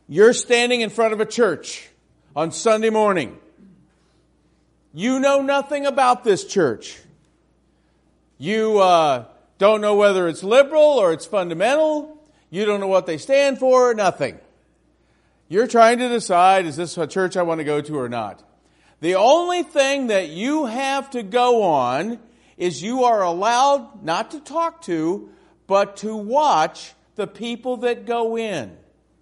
You're standing in front of a church on Sunday morning. You know nothing about this church. You don't know whether it's liberal or it's fundamental. You don't know what they stand for, nothing. You're trying to decide, is this a church I want to go to or not? The only thing that you have to go on is you are allowed not to talk to, but to watch the people that go in.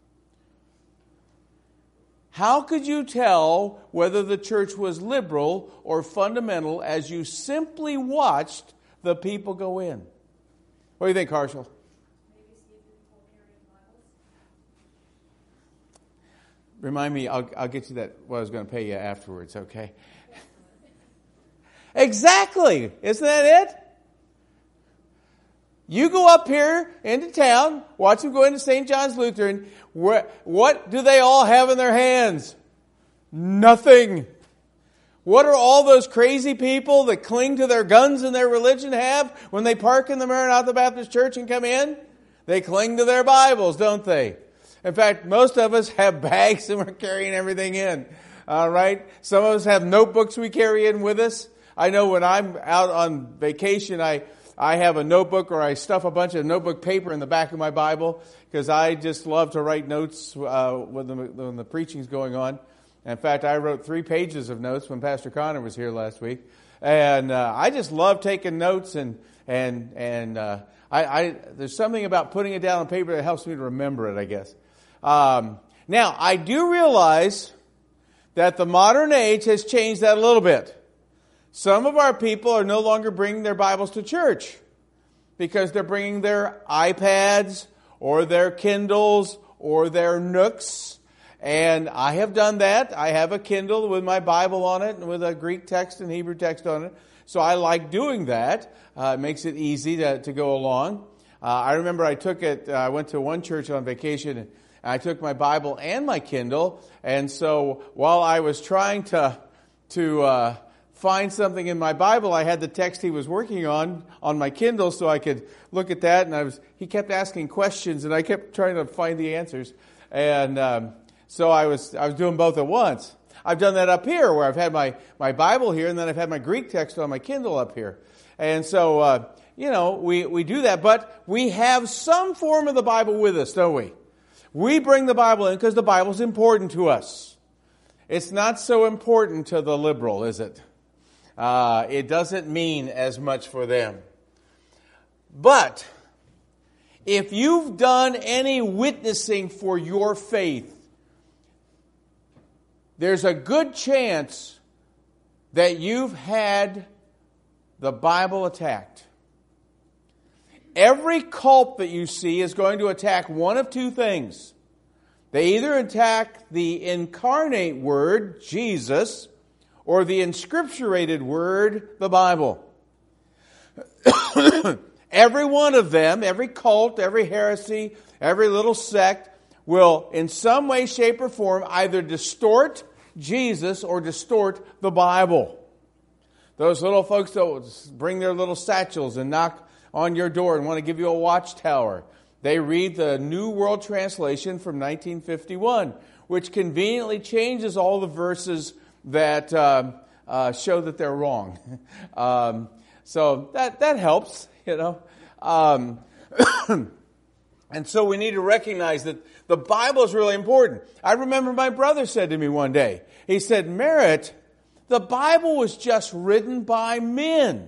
How could you tell whether the church was liberal or fundamental as you simply watched the people go in? What do you think, Harshal? Remind me, I'll get you that, what I was going to pay you afterwards, okay? Exactly. Isn't that it? You go up here into town, watch them go into St. John's Lutheran. What do they all have in their hands? Nothing. What are all those crazy people that cling to their guns and their religion have when they park in the Maranatha Baptist Church and come in? They cling to their Bibles, don't they? In fact, most of us have bags and we're carrying everything in. All right? Some of us have notebooks we carry in with us. I know when I'm out on vacation, I have a notebook, or I stuff a bunch of notebook paper in the back of my Bible because I just love to write notes when the preaching's going on. In fact, I wrote 3 pages of notes when Pastor Connor was here last week, and I just love taking notes. And there's something about putting it down on paper that helps me to remember it, I guess. Now, I do realize that the modern age has changed that a little bit. Some of our people are no longer bringing their Bibles to church because they're bringing their iPads or their Kindles or their Nooks. And I have done that. I have a Kindle with my Bible on it and with a Greek text and Hebrew text on it. So I like doing that. It makes it easy to go along. I remember I went to one church on vacation, and I took my Bible and my Kindle. And so while I was trying to find something in my Bible, I had the text he was working on my Kindle so I could look at that. And he kept asking questions, and I kept trying to find the answers. And so I was doing both at once. I've done that up here where I've had my Bible here, and then I've had my Greek text on my Kindle up here. And so, we do that. But we have some form of the Bible with us, don't we? We bring the Bible in because the Bible's important to us. It's not so important to the liberal, is it? It doesn't mean as much for them. But if you've done any witnessing for your faith, there's a good chance that you've had the Bible attacked. Every cult that you see is going to attack one of 2 things. They either attack the incarnate Word, Jesus, or the inscripturated Word, the Bible. Every one of them, every cult, every heresy, every little sect will in some way, shape, or form either distort Jesus or distort the Bible. Those little folks that will bring their little satchels and knock on your door and want to give you a watchtower, they read the New World Translation from 1951, which conveniently changes all the verses that show that they're wrong. So that helps, And so we need to recognize that the Bible is really important. I remember my brother said to me one day, he said, Merritt, the Bible was just written by men.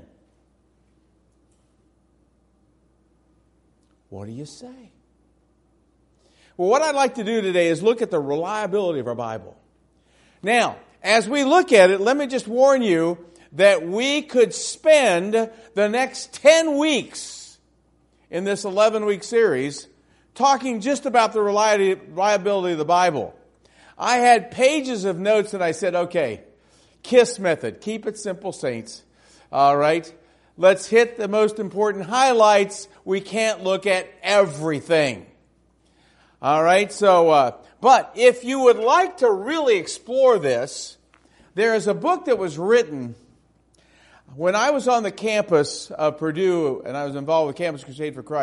What do you say? Well, what I'd like to do today is look at the reliability of our Bible. Now, as we look at it, let me just warn you that we could spend the next 10 weeks in this 11-week series talking just about the reliability of the Bible. I had pages of notes and I said, okay, KISS method. Keep it simple, saints. All right. Let's hit the most important highlights. We can't look at everything. All right. So, but if you would like to really explore this, there is a book that was written when I was on the campus of Purdue and I was involved with Campus Crusade for Christ.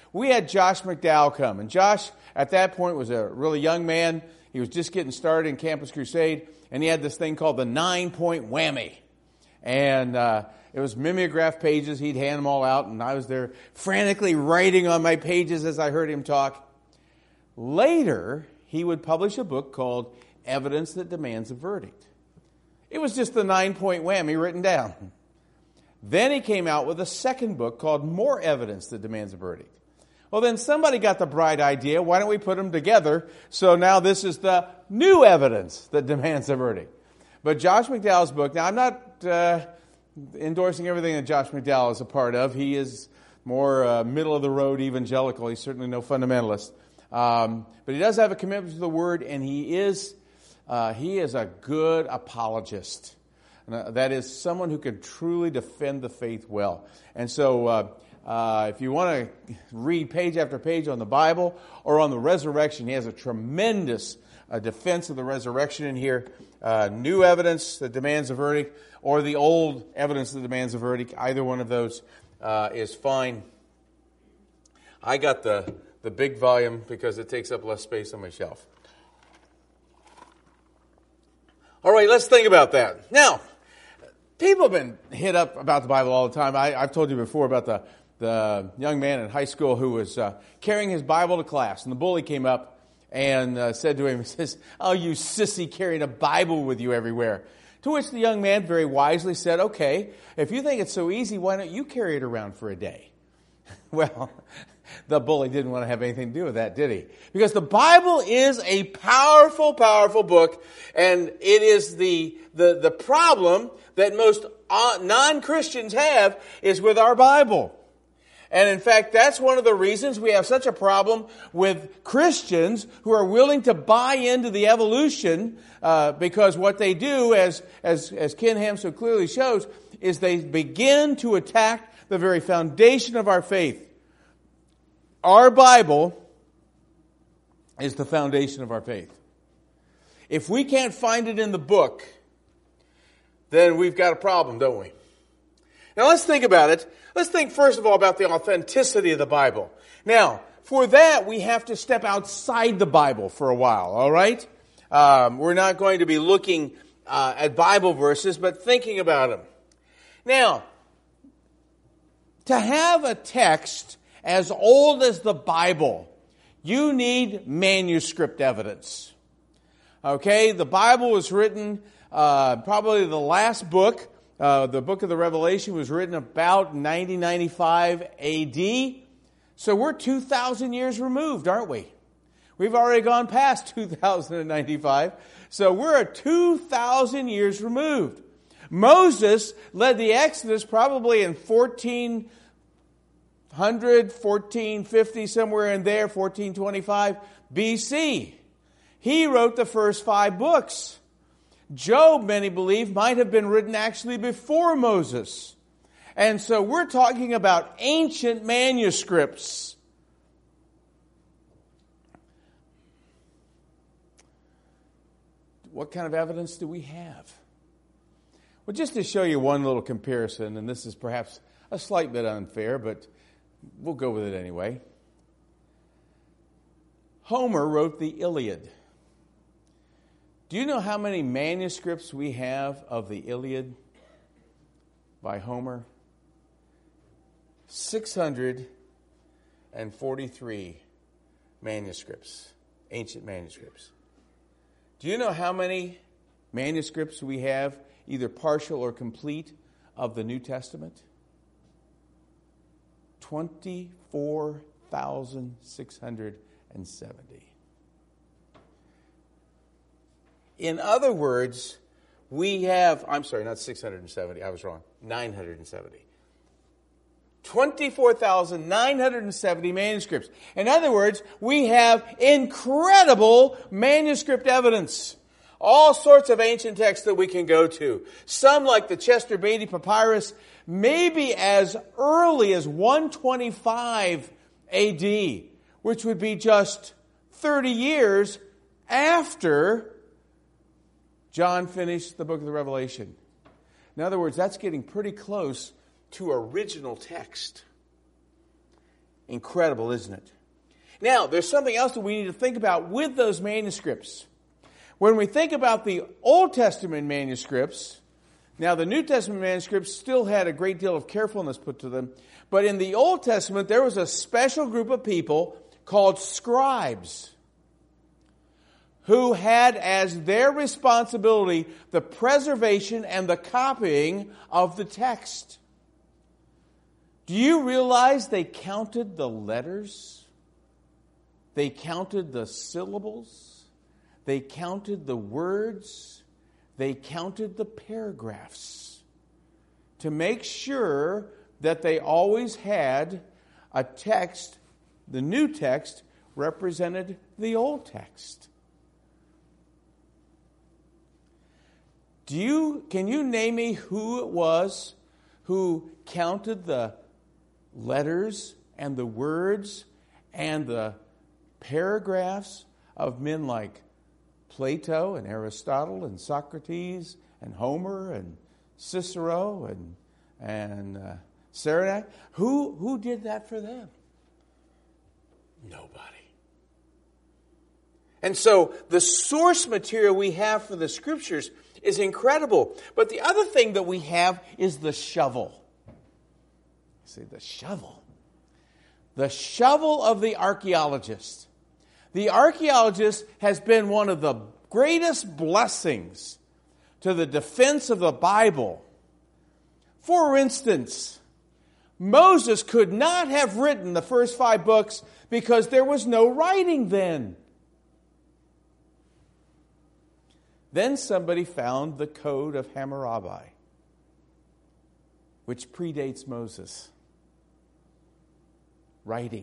we had Josh McDowell come. And Josh, at that point, was a really young man. He was just getting started in Campus Crusade, and he had this thing called the 9-point whammy. And it was mimeograph pages. He'd hand them all out, and I was there frantically writing on my pages as I heard him talk. Later, he would publish a book called Evidence That Demands a Verdict. It was just the 9-point whammy written down. Then he came out with a second book called More Evidence That Demands a Verdict. Well, then somebody got the bright idea, why don't we put them together? So now this is the new evidence that demands a verdict. But Josh McDowell's book, now I'm not endorsing everything that Josh McDowell is a part of. He is more middle-of-the-road evangelical. He's certainly no fundamentalist. But he does have a commitment to the Word, and he is a good apologist. That is someone who can truly defend the faith well. And so if you want to read page after page on the Bible or on the resurrection, he has a tremendous defense of the resurrection in here. New evidence that demands a verdict, or the old evidence that demands a verdict. Either one of those is fine. I got the big volume because it takes up less space on my shelf. All right, let's think about that. Now, people have been hit up about the Bible all the time. I've told you before about the young man in high school who was carrying his Bible to class, and the bully came up and said to him, he says, "Oh, you sissy, carrying a Bible with you everywhere." To which the young man very wisely said, "Okay, if you think it's so easy, why don't you carry it around for a day?" Well, the bully didn't want to have anything to do with that, did he? Because the Bible is a powerful, powerful book, and it is the problem that most non-Christians have is with our Bible. And in fact, that's one of the reasons we have such a problem with Christians who are willing to buy into the evolution, because what they do, as Ken Ham so clearly shows, is they begin to attack the very foundation of our faith. Our Bible is the foundation of our faith. If we can't find it in the book, then we've got a problem, don't we? Now let's think about it. Let's think first of all about the authenticity of the Bible. Now, for that, we have to step outside the Bible for a while, all right? We're not going to be looking at Bible verses, but thinking about them. Now, to have a text as old as the Bible, you need manuscript evidence. Okay, the Bible was written, probably the last book, the book of the Revelation was written about 90-95 AD. So we're 2,000 years removed, aren't we? We've already gone past 2095. So we're 2,000 years removed. Moses led the Exodus probably in 1400, 1450, somewhere in there, 1425 BC. He wrote the first 5 books. Job, many believe, might have been written actually before Moses. And so we're talking about ancient manuscripts. What kind of evidence do we have? Well, just to show you one little comparison, and this is perhaps a slight bit unfair, but we'll go with it anyway. Homer wrote the Iliad. Do you know how many manuscripts we have of the Iliad by Homer? 643 manuscripts, ancient manuscripts. Do you know how many manuscripts we have, either partial or complete, of the New Testament? 24,670. In other words, we have, I'm sorry, not 670, I was wrong, 970. 24,970 manuscripts. In other words, we have incredible manuscript evidence. All sorts of ancient texts that we can go to. Some, like the Chester Beatty Papyrus, maybe as early as 125 AD, which would be just 30 years after John finished the book of the Revelation. In other words, that's getting pretty close to original text. Incredible, isn't it? Now, there's something else that we need to think about with those manuscripts. When we think about the Old Testament manuscripts, now the New Testament manuscripts still had a great deal of carefulness put to them, but in the Old Testament there was a special group of people called scribes who had as their responsibility the preservation and the copying of the text. Do you realize they counted the letters? They counted the syllables. They counted the words. They counted the paragraphs to make sure that they always had a text, the new text represented the old text. Can you name me who it was who counted the letters and the words and the paragraphs of men like Plato and Aristotle and Socrates and Homer and Cicero and Cyrenaic? Who did that for them? Nobody. And so the source material we have for the Scriptures is incredible. But the other thing that we have is the shovel. See, the shovel. The shovel of the archaeologist. The archaeologist has been one of the greatest blessings to the defense of the Bible. For instance, Moses could not have written the first 5 books because there was no writing then. Then somebody found the Code of Hammurabi, which predates Moses. Writing.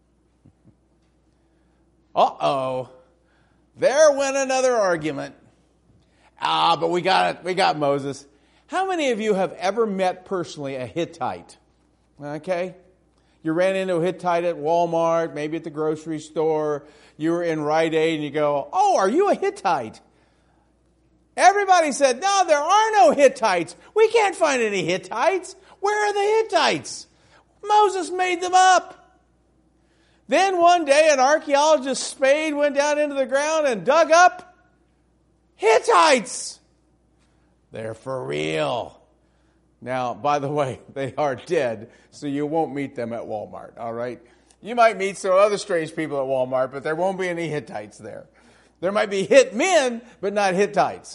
Uh-oh. There went another argument. But we got Moses. How many of you have ever met personally a Hittite? Okay? You ran into a Hittite at Walmart, maybe at the grocery store. You were in Rite Aid and you go, "Oh, are you a Hittite?" Everybody said, "No, there are no Hittites. We can't find any Hittites. Where are the Hittites? Moses made them up." Then one day an archaeologist's spade went down into the ground and dug up Hittites. They're for real. Now, by the way, they are dead, so you won't meet them at Walmart, all right? You might meet some other strange people at Walmart, but there won't be any Hittites there. There might be Hit men, but not Hittites.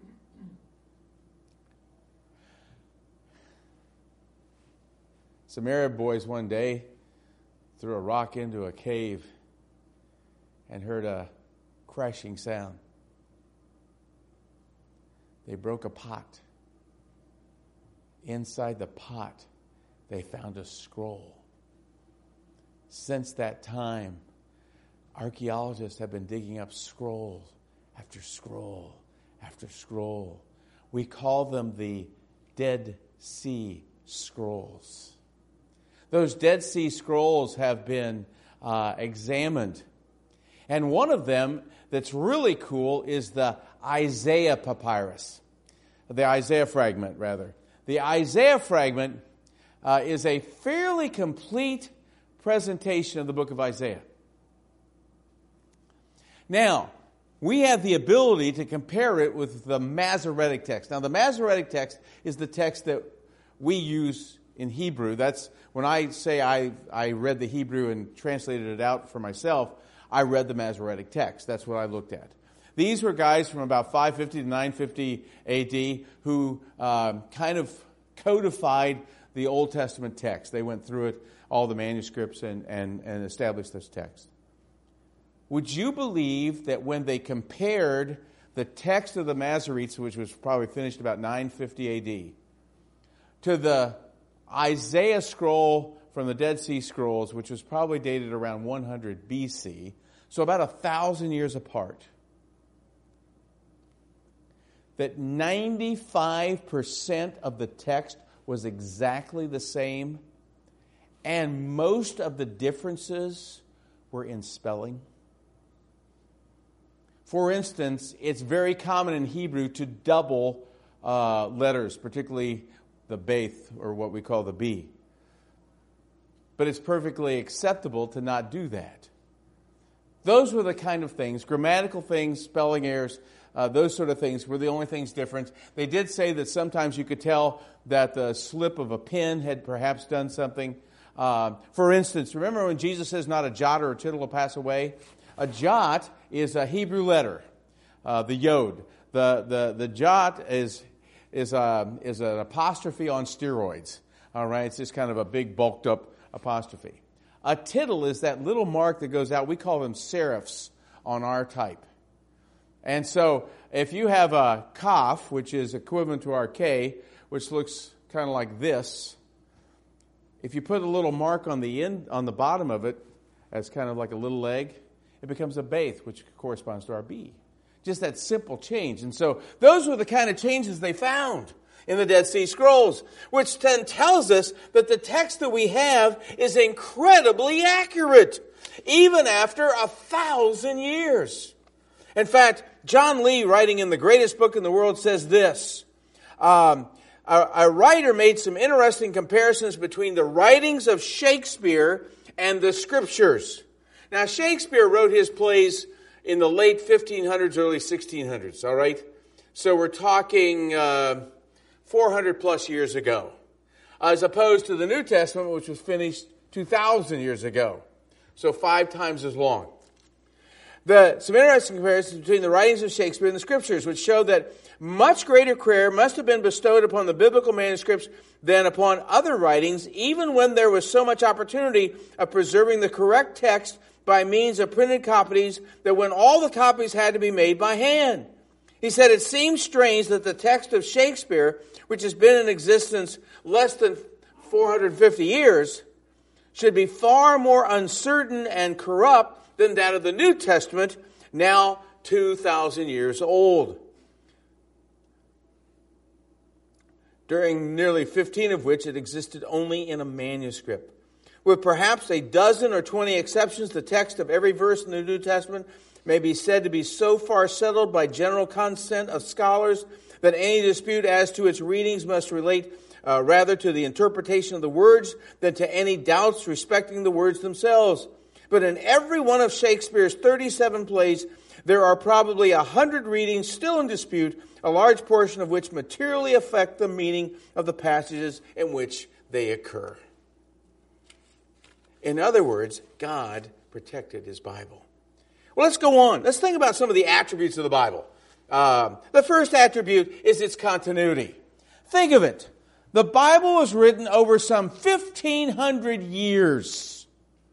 Some Arab boys one day threw a rock into a cave and heard a crashing sound. They broke a pot. Inside the pot, they found a scroll. Since that time, archaeologists have been digging up scroll after scroll after scroll. We call them the Dead Sea Scrolls. Those Dead Sea Scrolls have been examined. And one of them that's really cool is the Isaiah papyrus. The Isaiah fragment, rather. The Isaiah fragment is a fairly complete presentation of the book of Isaiah. Now, we have the ability to compare it with the Masoretic text. Now, the Masoretic text is the text that we use in Hebrew. That's when I say I read the Hebrew and translated it out for myself, I read the Masoretic text. That's what I looked at. These were guys from about 550 to 950 AD who kind of codified the Old Testament text. They went through it, all the manuscripts, and established this text. Would you believe that when they compared the text of the Masoretes, which was probably finished about 950 AD, to the Isaiah scroll from the Dead Sea Scrolls, which was probably dated around 100 BC, so about 1,000 years apart, that 95% of the text was exactly the same, and most of the differences were in spelling? For instance, it's very common in Hebrew to double letters, particularly the Beth, or what we call the B. but it's perfectly acceptable to not do that. Those were the kind of things, grammatical things, spelling errors, those sort of things were the only things different. They did say that sometimes you could tell that the slip of a pen had perhaps done something. For instance, remember when Jesus says not a jot or a tittle will pass away? A jot is a Hebrew letter, the yod. The jot is an apostrophe on steroids. All right, it's just kind of a big bulked up apostrophe. A tittle is that little mark that goes out. We call them serifs on our type. And so if you have a kaf, which is equivalent to our K, which looks kind of like this, if you put a little mark on the end, on the bottom of it, as kind of like a little leg, it becomes a beith, which corresponds to our B. Just that simple change. And so those were the kind of changes they found in the Dead Sea Scrolls, which then tells us that the text that we have is incredibly accurate, even after 1,000 years. In fact, John Lee, writing in the greatest book in the world, says this. A writer made some interesting comparisons between the writings of Shakespeare and the Scriptures. Now, Shakespeare wrote his plays in the late 1500s, early 1600s, all right? So we're talking 400 plus years ago, as opposed to the New Testament, which was finished 2,000 years ago. So 5 times as long. Some interesting comparisons between the writings of Shakespeare and the Scriptures, which show that much greater care must have been bestowed upon the biblical manuscripts than upon other writings, even when there was so much opportunity of preserving the correct text by means of printed copies, that when all the copies had to be made by hand. He said, it seems strange that the text of Shakespeare, which has been in existence less than 450 years, should be far more uncertain and corrupt than that of the New Testament, now 2,000 years old. During nearly 15 of which it existed only in a manuscript. With perhaps a dozen or 20 exceptions, the text of every verse in the New Testament may be said to be so far settled by general consent of scholars that any dispute as to its readings must relate rather to the interpretation of the words than to any doubts respecting the words themselves. But in every one of Shakespeare's 37 plays, there are probably 100 readings still in dispute, a large portion of which materially affect the meaning of the passages in which they occur. In other words, God protected His Bible. Well, let's go on. Let's think about some of the attributes of the Bible. The first attribute is its continuity. Think of it. The Bible was written over some 1,500 years.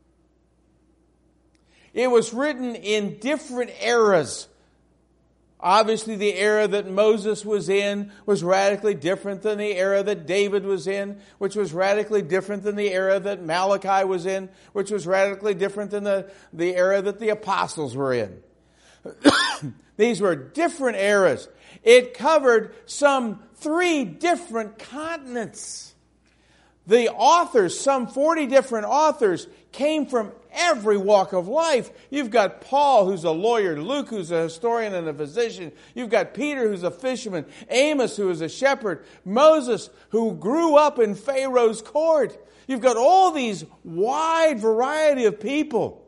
It was written in different eras. Obviously, the era that Moses was in was radically different than the era that David was in, which was radically different than the era that Malachi was in, which was radically different than the era that the apostles were in. These were different eras. It covered some 3 different continents. The authors, some 40 different authors, came from every walk of life. You've got Paul, who's a lawyer, Luke, who's a historian and a physician. You've got Peter, who's a fisherman, Amos, who is a shepherd, Moses, who grew up in Pharaoh's court. You've got all these wide variety of people.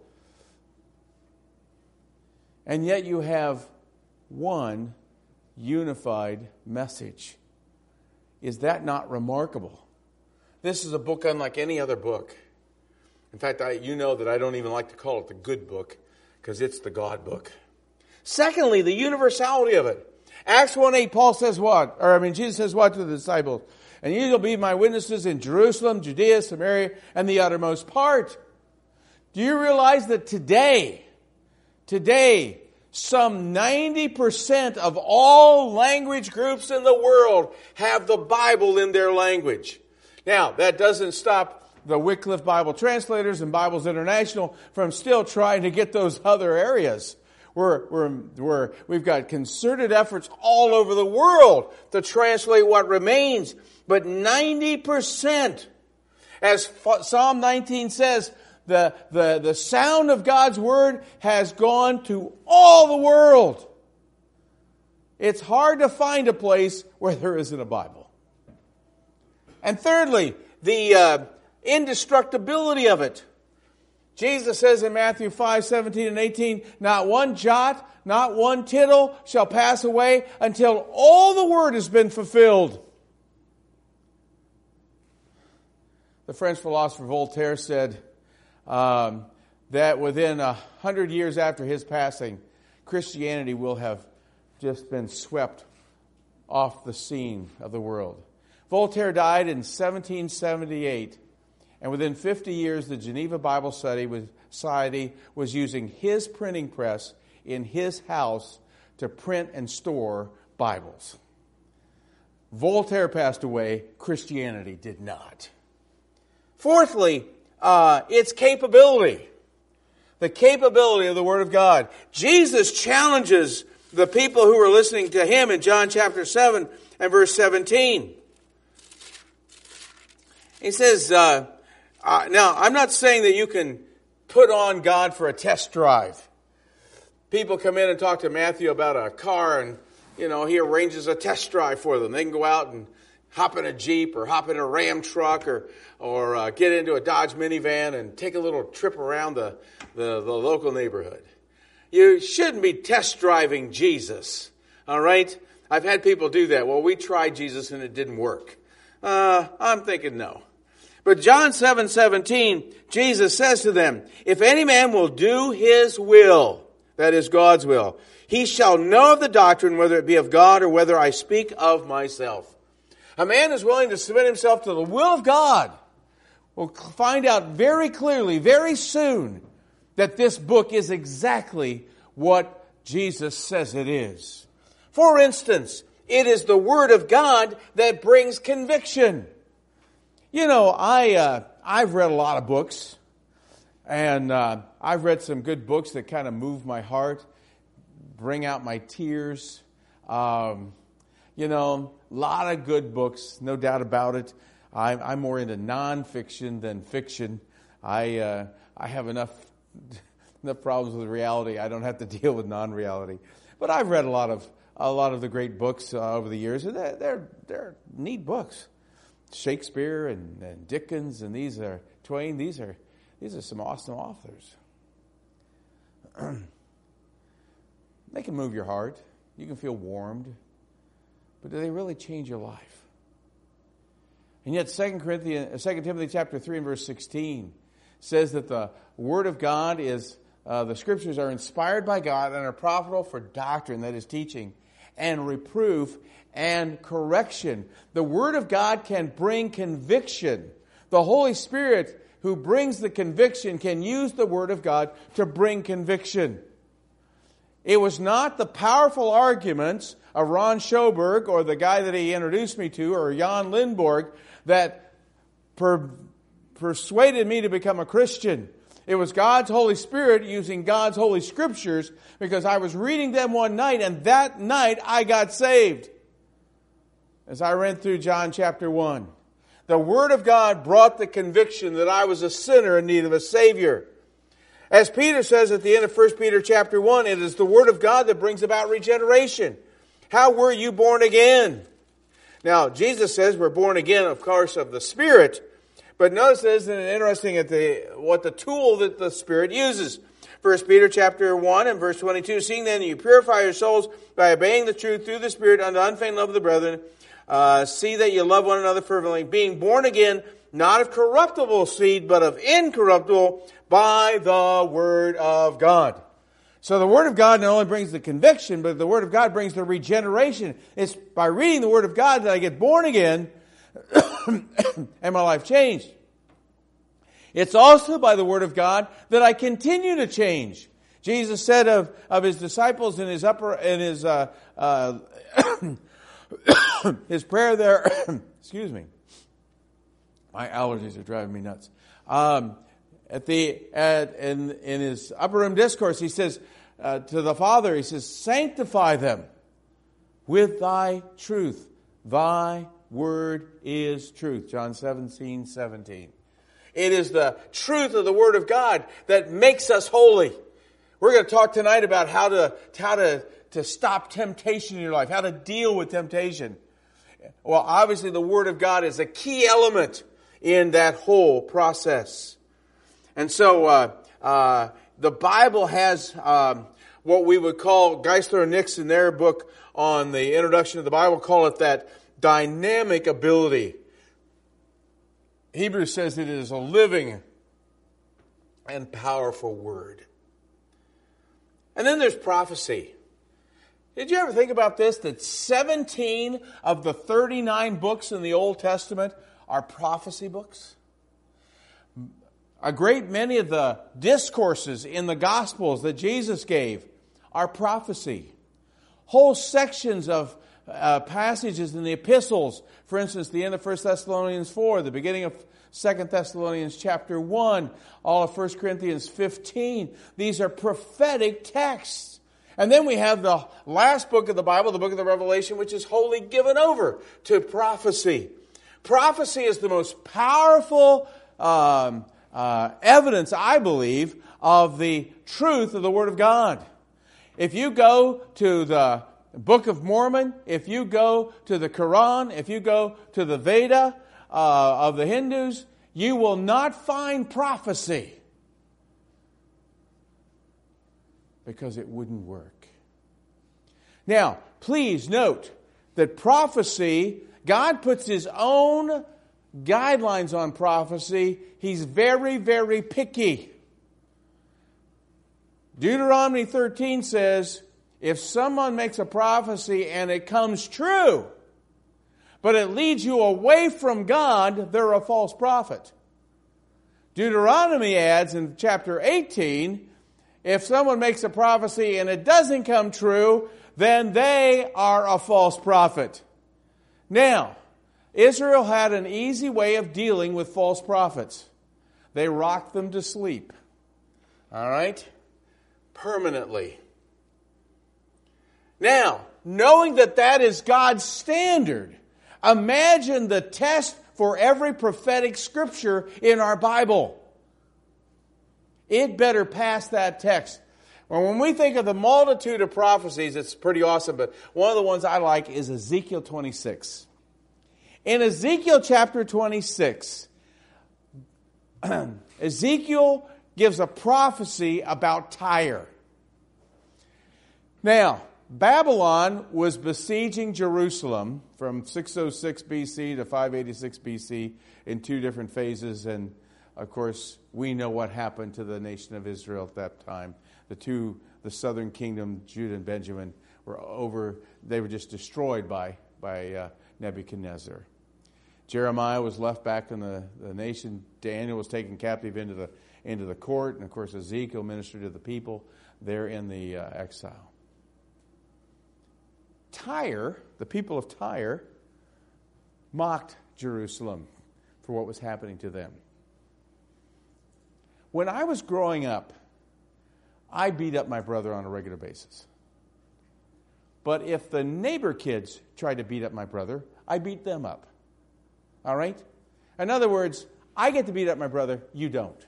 And yet you have one unified message. Is that not remarkable? This is a book unlike any other book. In fact, you know that I don't even like to call it the good book, because it's the God book. Secondly, the universality of it. Acts 1:8, Paul says what? Jesus says what to the disciples? And you will be my witnesses in Jerusalem, Judea, Samaria, and the uttermost part. Do you realize that today, some 90% of all language groups in the world have the Bible in their language? Now, that doesn't stop the Wycliffe Bible Translators and Bibles International from still trying to get those other areas. We've got concerted efforts all over the world to translate what remains. But 90%, as Psalm 19 says, the sound of God's Word has gone to all the world. It's hard to find a place where there isn't a Bible. And thirdly, the indestructibility of it. Jesus says in Matthew 5:17 and 18, not one jot, not one tittle shall pass away until all the word has been fulfilled. The French philosopher Voltaire said that within 100 years after his passing, Christianity will have just been swept off the scene of the world. Voltaire died in 1778, and within 50 years, the Geneva Bible Society was using his printing press in his house to print and store Bibles. Voltaire passed away, Christianity did not. Fourthly, its capability. The capability of the Word of God. Jesus challenges the people who were listening to Him in John chapter 7 and verse 17. He says, now I'm not saying that you can put on God for a test drive. People come in and talk to Matthew about a car and, he arranges a test drive for them. They can go out and hop in a Jeep or hop in a Ram truck or get into a Dodge minivan and take a little trip around the local neighborhood. You shouldn't be test driving Jesus. All right? I've had people do that. Well, we tried Jesus and it didn't work. I'm thinking no. But John 7:17, Jesus says to them, if any man will do his will, that is God's will, he shall know of the doctrine, whether it be of God or whether I speak of myself. A man is willing to submit himself to the will of God will find out very clearly, very soon, that this book is exactly what Jesus says it is. For instance, it is the Word of God that brings conviction. I've read a lot of books, and I've read some good books that kind of move my heart, bring out my tears. A lot of good books, no doubt about it. I'm more into nonfiction than fiction. I have enough problems with reality. I don't have to deal with non-reality. But I've read a lot of the great books over the years, and they're neat books. Shakespeare and Dickens and these are Twain. These are some awesome authors. They can move your heart. You can feel warmed. But do they really change your life? And yet 2 Timothy chapter 3 and verse 16 says that the Word of God is, the Scriptures are inspired by God and are profitable for doctrine, that is teaching, and reproof and correction. The Word of God can bring conviction. The Holy Spirit who brings the conviction can use the Word of God to bring conviction. It was not the powerful arguments of Ron Schoberg or the guy that he introduced me to or Jan Lindborg that persuaded me to become a Christian. It was God's Holy Spirit using God's Holy Scriptures because I was reading them one night and that night I got saved. As I read through John chapter 1. The Word of God brought the conviction that I was a sinner in need of a Savior. As Peter says at the end of 1 Peter chapter 1, it is the Word of God that brings about regeneration. How were you born again? Now, Jesus says we're born again, of course, of the Spirit. But notice this is interesting what the tool that the Spirit uses. 1 Peter chapter 1 and verse 22, seeing then you purify your souls by obeying the truth through the Spirit unto unfeigned love of the brethren, see that you love one another fervently, being born again, not of corruptible seed, but of incorruptible, by the Word of God. So the Word of God not only brings the conviction, but the Word of God brings the regeneration. It's by reading the Word of God that I get born again and my life changed. It's also by the Word of God that I continue to change. Jesus said of His disciples in His his prayer there, excuse me, my allergies are driving me nuts. In His upper room discourse, He says to the Father, He says, sanctify them with Thy truth. Thy Word is truth. John 17:17. It is the truth of the Word of God that makes us holy. We're going to talk tonight about how to stop temptation in your life, how to deal with temptation. Well, obviously the Word of God is a key element in that whole process. And so the Bible has what we would call, Geisler and Nix in their book on the introduction to the Bible call it that dynamic ability. Hebrews says it is a living and powerful word. And then there's prophecy. Did you ever think about this? That 17 of the 39 books in the Old Testament are prophecy books? A great many of the discourses in the Gospels that Jesus gave are prophecy. Whole sections of passages in the epistles, for instance, the end of 1 Thessalonians 4, the beginning of 2 Thessalonians chapter 1, all of 1 Corinthians 15. These are prophetic texts. And then we have the last book of the Bible, the book of the Revelation, which is wholly given over to prophecy. Prophecy is the most powerful evidence, I believe, of the truth of the Word of God. If you go to the Book of Mormon, if you go to the Quran, if you go to the Veda of the Hindus, you will not find prophecy. Because it wouldn't work. Now, please note that prophecy, God puts His own guidelines on prophecy. He's very, very picky. Deuteronomy 13 says, if someone makes a prophecy and it comes true, but it leads you away from God, they're a false prophet. Deuteronomy adds in chapter 18, if someone makes a prophecy and it doesn't come true, then they are a false prophet. Now, Israel had an easy way of dealing with false prophets. They rocked them to sleep. All right? Permanently. Now, knowing that that is God's standard, imagine the test for every prophetic scripture in our Bible. It better pass that text. Well, when we think of the multitude of prophecies, it's pretty awesome, but one of the ones I like is Ezekiel 26. In Ezekiel chapter 26, Ezekiel gives a prophecy about Tyre. Now, Babylon was besieging Jerusalem from 606 BC to 586 BC in two different phases. And, of course, we know what happened to the nation of Israel at that time. The southern kingdom, Judah and Benjamin, they were just destroyed by Nebuchadnezzar. Jeremiah was left back in the nation. Daniel was taken captive into the court. And, of course, Ezekiel ministered to the people there in the exile. Tyre, the people of Tyre, mocked Jerusalem for what was happening to them. When I was growing up, I beat up my brother on a regular basis. But if the neighbor kids tried to beat up my brother, I beat them up. All right? In other words, I get to beat up my brother, you don't.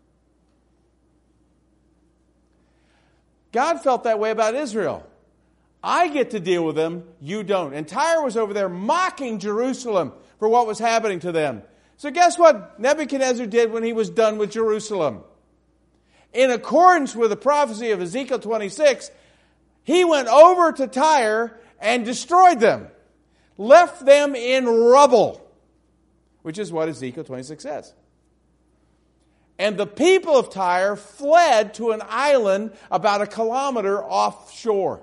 God felt that way about Israel. I get to deal with them, you don't. And Tyre was over there mocking Jerusalem for what was happening to them. So guess what Nebuchadnezzar did when he was done with Jerusalem? In accordance with the prophecy of Ezekiel 26, he went over to Tyre and destroyed them. Left them in rubble. Which is what Ezekiel 26 says. And the people of Tyre fled to an island about 1 kilometer offshore.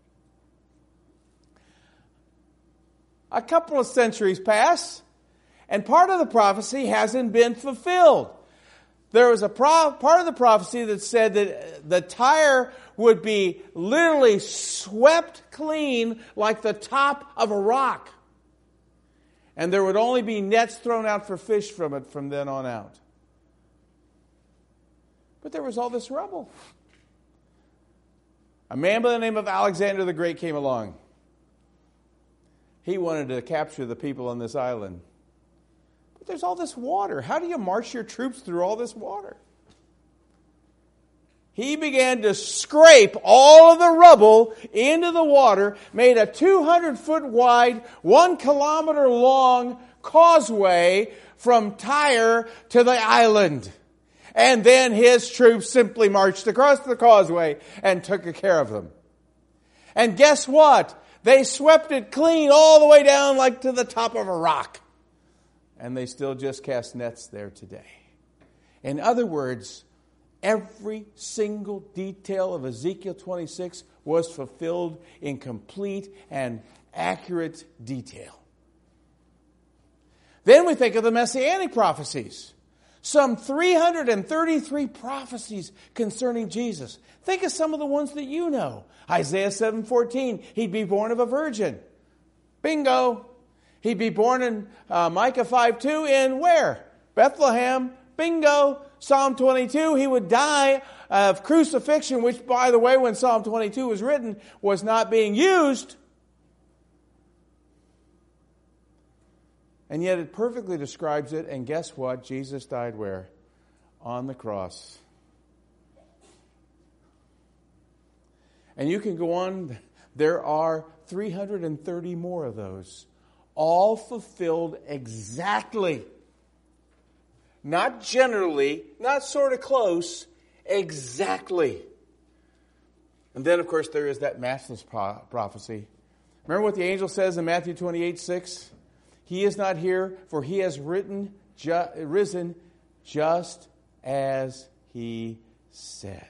A couple of centuries pass, and part of the prophecy hasn't been fulfilled. There was a part of the prophecy that said that the Tyre would be literally swept clean like the top of a rock. And there would only be nets thrown out for fish from it from then on out. But there was all this rubble. A man by the name of Alexander the Great came along. He wanted to capture the people on this island. But there's all this water. How do you march your troops through all this water? He began to scrape all of the rubble into the water, made a 200-foot wide, 1 kilometer long causeway from Tyre to the island. And then his troops simply marched across the causeway and took care of them. And guess what? They swept it clean all the way down like to the top of a rock. And they still just cast nets there today. In other words, every single detail of Ezekiel 26 was fulfilled in complete and accurate detail. Then we think of the Messianic prophecies. Some 333 prophecies concerning Jesus. Think of some of the ones that you know. Isaiah 7:14, he'd be born of a virgin. Bingo. He'd be born in Micah 5:2 in where? Bethlehem. Bingo. Psalm 22, he would die of crucifixion, which, by the way, when Psalm 22 was written, was not being used. And yet it perfectly describes it. And guess what? Jesus died where? On the cross. And you can go on. There are 330 more of those. All fulfilled exactly. Not generally, not sort of close, exactly. And then, of course, there is that matchless prophecy. Remember what the angel says in Matthew 28:6? He is not here, for he has risen just as he said.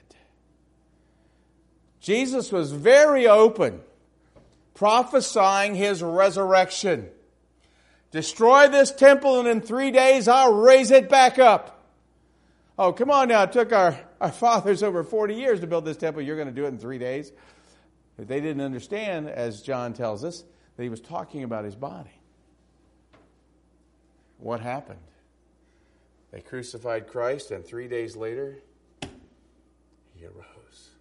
Jesus was very open, prophesying his resurrection. Destroy this temple, and in 3 days I'll raise it back up. Oh, come on now. It took our fathers over 40 years to build this temple. You're going to do it in 3 days. But they didn't understand, as John tells us, that he was talking about his body. What happened? They crucified Christ, and 3 days later, he arose.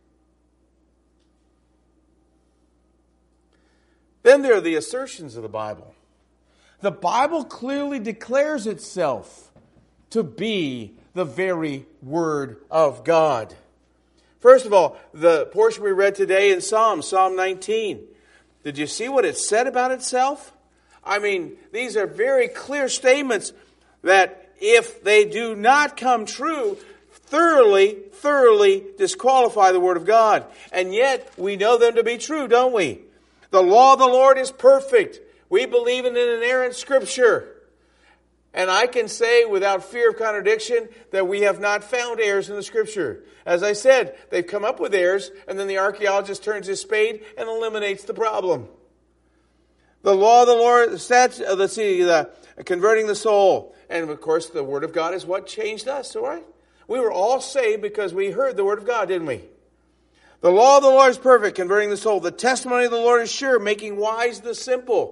Then there are the assertions of the Bible. The Bible clearly declares itself to be the very Word of God. First of all, the portion we read today in Psalm 19. Did you see what it said about itself? I mean, these are very clear statements that if they do not come true, thoroughly disqualify the Word of God. And yet, we know them to be true, don't we? The law of the Lord is perfect. We believe in an inerrant Scripture. And I can say without fear of contradiction that we have not found errors in the Scripture. As I said, they've come up with errors, and then the archaeologist turns his spade and eliminates the problem. The law of the Lord, the converting the soul. And of course, the Word of God is what changed us, all right? We were all saved because we heard the Word of God, didn't we? The law of the Lord is perfect, converting the soul. The testimony of the Lord is sure, making wise the simple.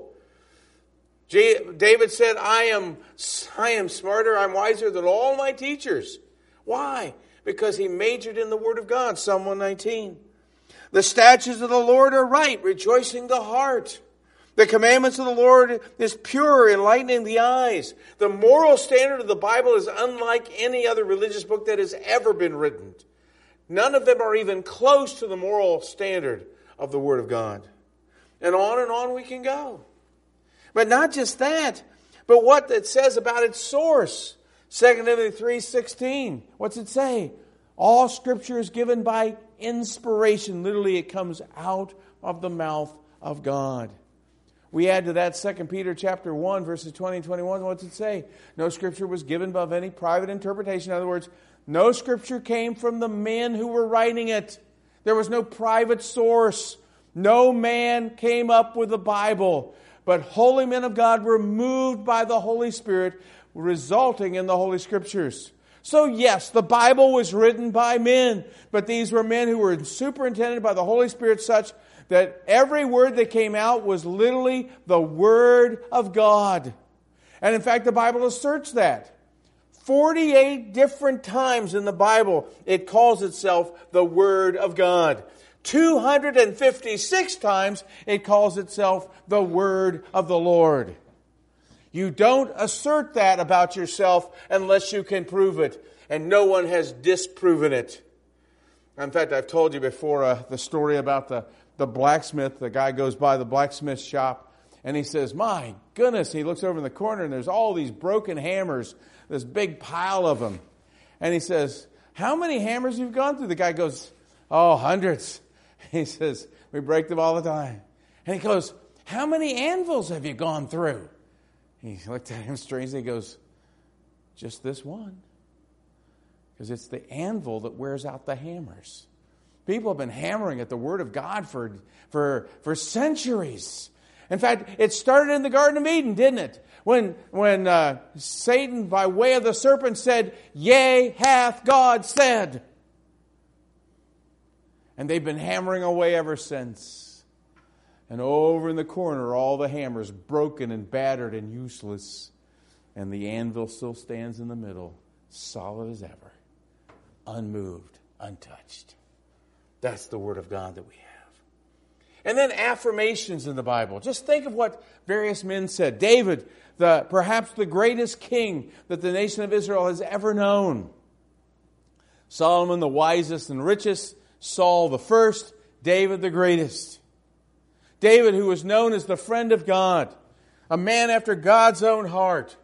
David said, I am smarter, I'm wiser than all my teachers. Why? Because he majored in the Word of God, Psalm 119. The statutes of the Lord are right, rejoicing the heart. The commandments of the Lord is pure, enlightening the eyes. The moral standard of the Bible is unlike any other religious book that has ever been written. None of them are even close to the moral standard of the Word of God. And on we can go. But not just that, but what it says about its source. 2 Timothy 3:16. What's it say? All Scripture is given by inspiration. Literally, it comes out of the mouth of God. We add to that 2 Peter chapter 1, verses 20 and 21. What's it say? No Scripture was given by any private interpretation. In other words, no Scripture came from the men who were writing it. There was no private source. No man came up with the Bible. But holy men of God were moved by the Holy Spirit, resulting in the Holy Scriptures. So yes, the Bible was written by men, but these were men who were superintended by the Holy Spirit such that every word that came out was literally the Word of God. And in fact, the Bible asserts that. 48 different times in the Bible, it calls itself the Word of God. 256 times it calls itself the Word of the Lord. You don't assert that about yourself unless you can prove it. And no one has disproven it. In fact, I've told you before the story about the blacksmith. The guy goes by the blacksmith shop And he says, my goodness. He looks over in the corner and there's all these broken hammers, this big pile of them. And he says, how many hammers you've gone through? The guy goes, oh, hundreds. He says, we break them all the time. And he goes, how many anvils have you gone through? He looked at him strangely. He goes, just this one. Because it's the anvil that wears out the hammers. People have been hammering at the Word of God for centuries. In fact, it started in the Garden of Eden, didn't it? When Satan, by way of the serpent, said, yea, hath God said. And they've been hammering away ever since. And over in the corner, all the hammers broken and battered and useless. And the anvil still stands in the middle, solid as ever, unmoved, untouched. That's the Word of God that we have. And then affirmations in the Bible. Just think of what various men said. David, perhaps the greatest king that the nation of Israel has ever known. Solomon, the wisest and richest. Saul, the first. David, the greatest. David, who was known as the friend of God. A man after God's own heart.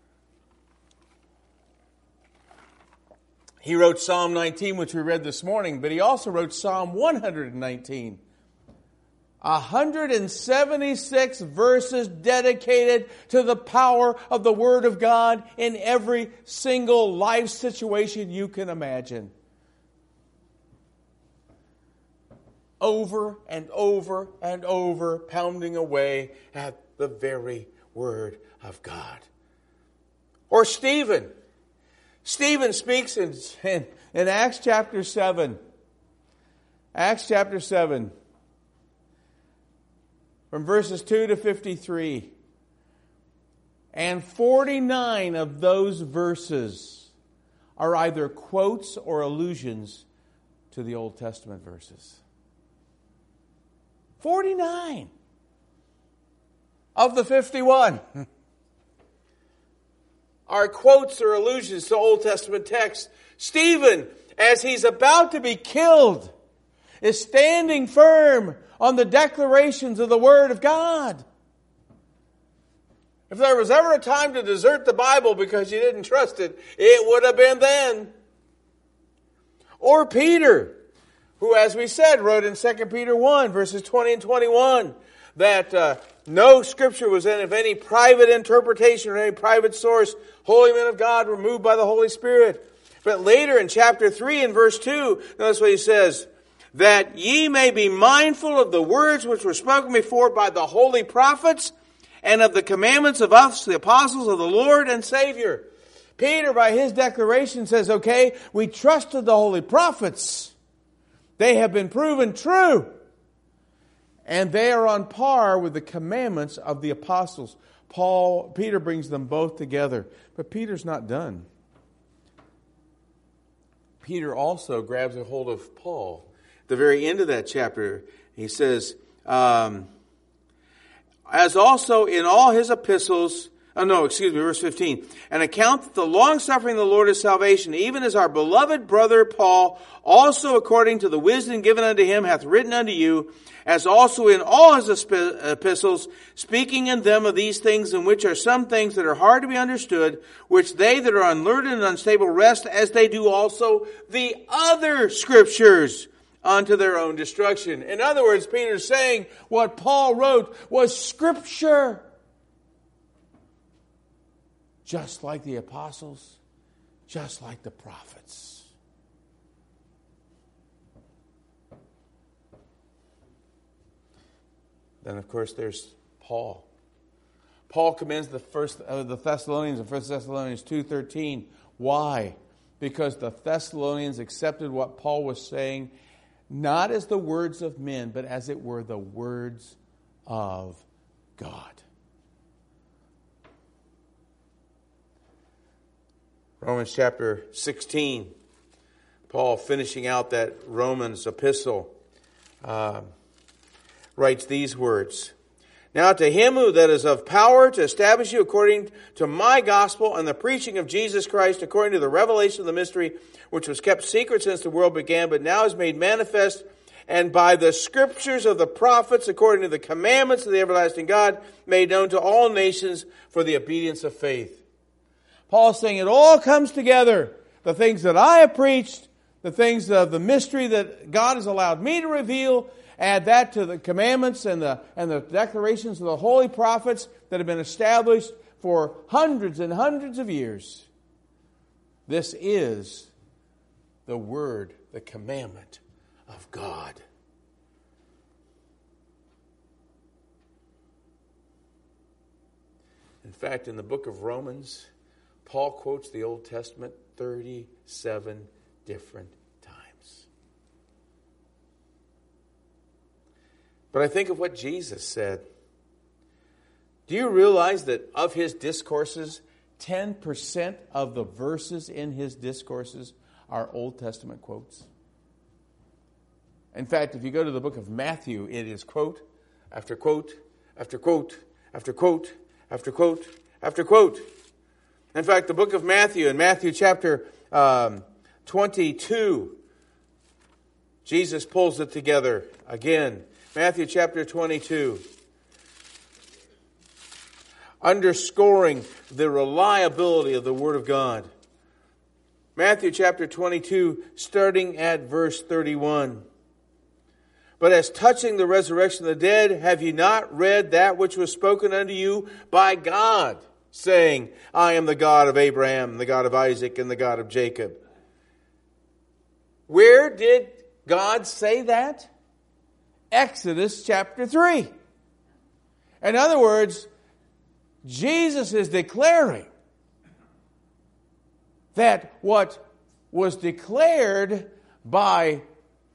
He wrote Psalm 19, which we read this morning, but he also wrote Psalm 119. 176 verses dedicated to the power of the Word of God in every single life situation you can imagine. Over and over and over, pounding away at the very Word of God. Or Stephen. Stephen speaks in Acts chapter 7. Acts chapter 7. From verses 2 to 53. And 49 of those verses are either quotes or allusions to the Old Testament verses. 49 of the 51 are quotes or allusions to Old Testament texts. Stephen, as he's about to be killed, is standing firm on the declarations of the Word of God. If there was ever a time to desert the Bible because you didn't trust it, it would have been then. Or Peter, who, as we said, wrote in 2 Peter 1, verses 20 and 21, that no Scripture was of any private interpretation or any private source. Holy men of God were moved by the Holy Spirit. But later in chapter 3 and verse 2, notice what he says, that ye may be mindful of the words which were spoken before by the holy prophets, and of the commandments of us, the apostles of the Lord and Savior. Peter, by his declaration, says, okay, we trusted the holy prophets. They have been proven true. And they are on par with the commandments of the apostles. Peter brings them both together. But Peter's not done. Peter also grabs a hold of Paul. At the very end of that chapter, he says, as also in all his epistles, verse 15, and account that the long-suffering of the Lord is salvation, even as our beloved brother Paul, also according to the wisdom given unto him, hath written unto you, as also in all his epistles, speaking in them of these things, in which are some things that are hard to be understood, which they that are unlearned and unstable wrest, as they do also the other Scriptures, unto their own destruction. In other words, Peter's saying what Paul wrote was Scripture. Just like the apostles, just like the prophets. Then, of course, there's Paul. Paul commends the Thessalonians in 1 Thessalonians 2:13. Why? Because the Thessalonians accepted what Paul was saying, not as the words of men, but as it were the words of God. Romans chapter 16, Paul, finishing out that Romans epistle, writes these words. Now to him who that is of power to establish you according to my gospel and the preaching of Jesus Christ, according to the revelation of the mystery, which was kept secret since the world began, but now is made manifest, and by the scriptures of the prophets, according to the commandments of the everlasting God, made known to all nations for the obedience of faith. Paul is saying it all comes together. The things that I have preached, the things of the mystery that God has allowed me to reveal, add that to the commandments and the declarations of the holy prophets that have been established for hundreds and hundreds of years. This is the word, the commandment of God. In fact, in the book of Romans, Paul quotes the Old Testament 37 different times. But I think of what Jesus said. Do you realize that of his discourses, 10% of the verses in his discourses are Old Testament quotes? In fact, if you go to the book of Matthew, it is quote after quote after quote after quote after quote after quote. In fact, the book of Matthew, in Matthew chapter 22, Jesus pulls it together again. Matthew chapter 22. Underscoring the reliability of the Word of God. Matthew chapter 22, starting at verse 31. But as touching the resurrection of the dead, have ye not read that which was spoken unto you by God, saying, I am the God of Abraham, the God of Isaac, and the God of Jacob? Where did God say that? Exodus chapter 3. In other words, Jesus is declaring that what was declared by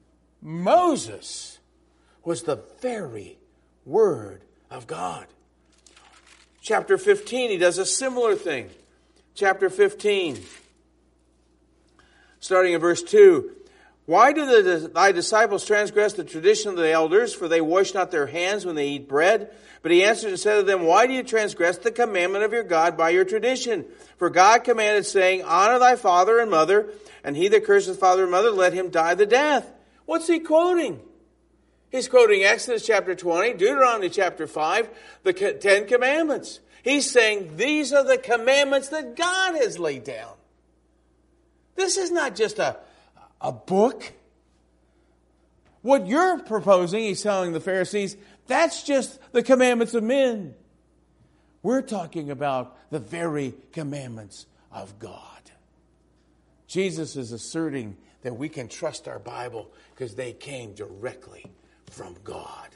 Moses was the very Word of God. Chapter 15, he does a similar thing. Chapter 15, starting in verse 2. Why do thy disciples transgress the tradition of the elders? For they wash not their hands when they eat bread. But he answered and said to them, why do you transgress the commandment of your God by your tradition? For God commanded, saying, honor thy father and mother, and he that curseth father and mother, let him die the death. What's he quoting? He's quoting Exodus chapter 20, Deuteronomy chapter 5, the 10 commandments. He's saying these are the commandments that God has laid down. This is not just a book. What you're proposing, he's telling the Pharisees, that's just the commandments of men. We're talking about the very commandments of God. Jesus is asserting that we can trust our Bible because they came directly from God.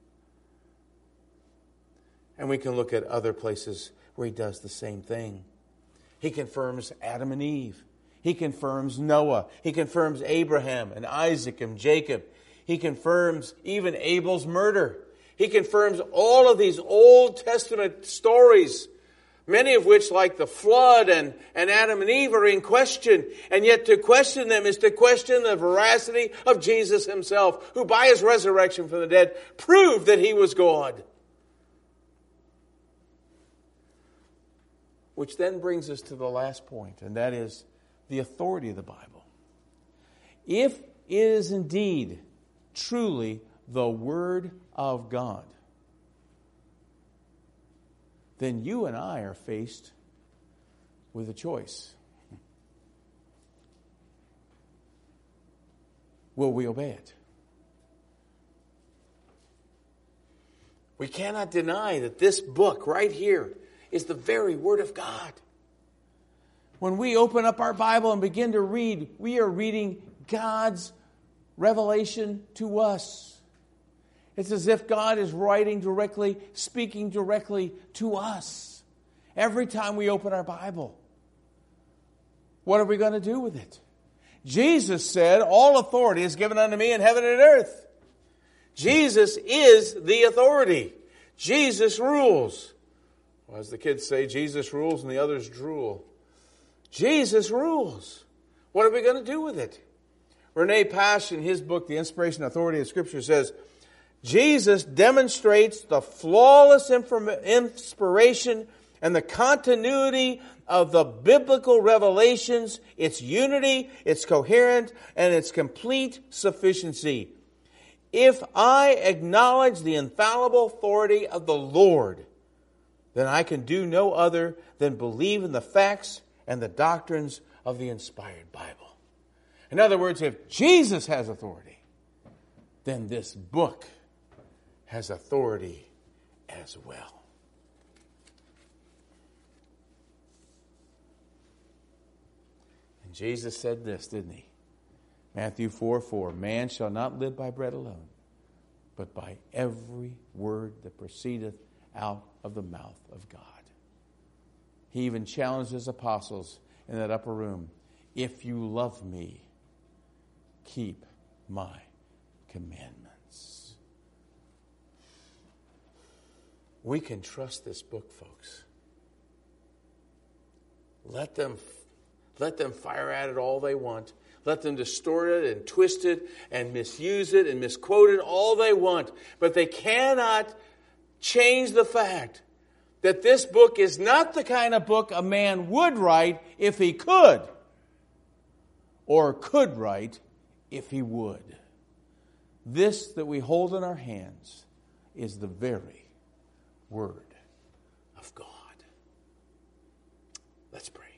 And we can look at other places where he does the same thing. He confirms Adam and Eve. He confirms Noah. He confirms Abraham and Isaac and Jacob. He confirms even Abel's murder. He confirms all of these Old Testament stories, many of which, like the flood and Adam and Eve, are in question. And yet to question them is to question the veracity of Jesus himself, who by his resurrection from the dead proved that he was God. Which then brings us to the last point, and that is the authority of the Bible. If it is indeed truly the Word of God, then you and I are faced with a choice. Will we obey it? We cannot deny that this book right here is the very Word of God. When we open up our Bible and begin to read, we are reading God's revelation to us. It's as if God is writing directly, speaking directly to us. Every time we open our Bible, what are we going to do with it? Jesus said, all authority is given unto me in heaven and earth. Jesus is the authority. Jesus rules. Well, as the kids say, Jesus rules and the others drool. Jesus rules. What are we going to do with it? Rene Pasch, in his book, The Inspiration and Authority of Scripture, says, Jesus demonstrates the flawless inspiration and the continuity of the biblical revelations, its unity, its coherence, and its complete sufficiency. If I acknowledge the infallible authority of the Lord, then I can do no other than believe in the facts and the doctrines of the inspired Bible. In other words, if Jesus has authority, then this book has authority as well. And Jesus said this, didn't he? Matthew 4:4, man shall not live by bread alone, but by every word that proceedeth out of the mouth of God. He even challenged his apostles in that upper room, if you love me, keep my commandments. We can trust this book, folks. Let them fire at it all they want. Let them distort it and twist it and misuse it and misquote it all they want. But they cannot change the fact that this book is not the kind of book a man would write if he could, or could write if he would. This that we hold in our hands is the very Word of God. Let's pray.